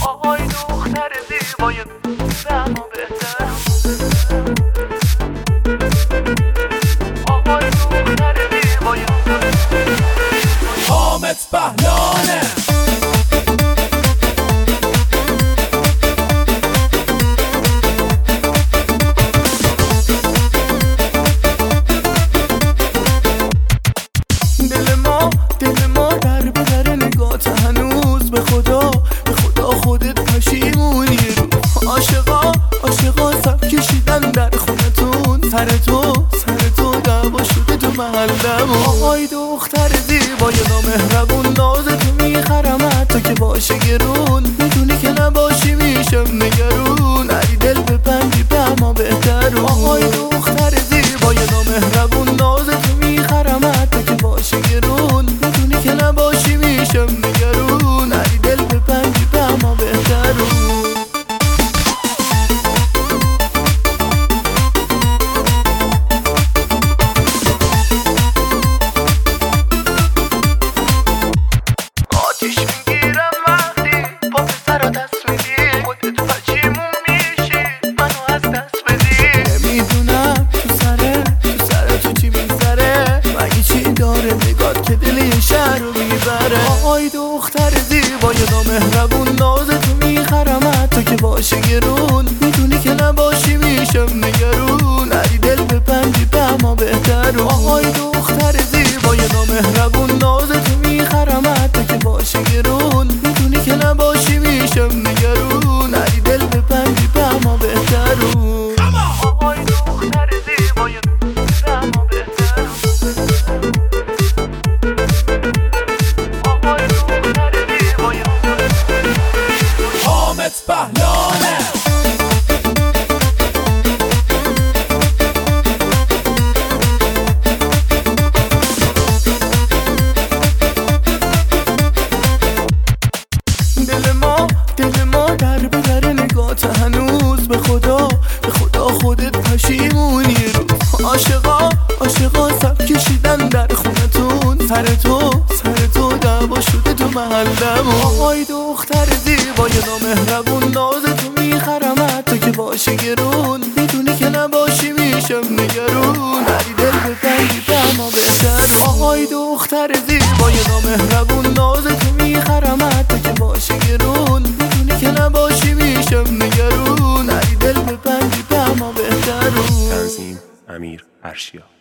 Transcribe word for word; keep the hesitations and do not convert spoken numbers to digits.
آهای دختر زیبای اما بهتر آهای دختر زیبای حامد پهلانه دل ما دل ما در به در نگات هنوز به خدا به خدا خودت پشیمونی رو عاشقا عاشقا سب کشیدن در خونتون سر تو سر تو دعوا شده تو محلمون آهای دختر زیبای نامهربون ناز تو میخرم حتی که باشه گرون میدونی که نباشی میشم نگرون علی دل ببندی به اما بهتر آهای دختر زیبای نامهربون ناز تو میخرم حتی که باشه گرون میدونی که نباشی میشم نگرون علی دل ببندی به اما بهتر آتیش میگیرم وقتی با پسر دست میدی خودت پشیمون میشی منو از دست بدی نمیدونم تو سره تو سره تو چی میگذره مگه چی داره نگات که دل یه شهر رو میبره آهای دختر زیبای نامهربون ناز تو میخرم حتی که باشه گرون میدونی که نباشی میشم نگرون علی دل ببندی به اما بهتر آهای دختر زیبای نامهربون ناز تو میخرم حتی که باشه گرون میدونی که نباشی میشم نگرون علی دل ببندی به اما بهتر آهای دختر زیبای اما بهتر آهای دختر زیبای حامد پهلانه دل ما دل ما در به در نگات هنوز به خدا به خدا خودت پشیمونی رو عاشقا عاشقا سب کشیدن در خونتون سر تو سر تو دعوا شده تو محلمون آهای دختر زیبای نامهربون ناز تو میخرم حتی که باشه گرون میدونی که نباشی میشم نگرون علی دل ببندی به اما بهتر آهای دختر زیبای نامهربون ناز تو میخرم حتی که باشه گرون میدونی که نباشی میشم نگرون علی دل ببندی به اما بهتر تنظیم امیر ارشیا.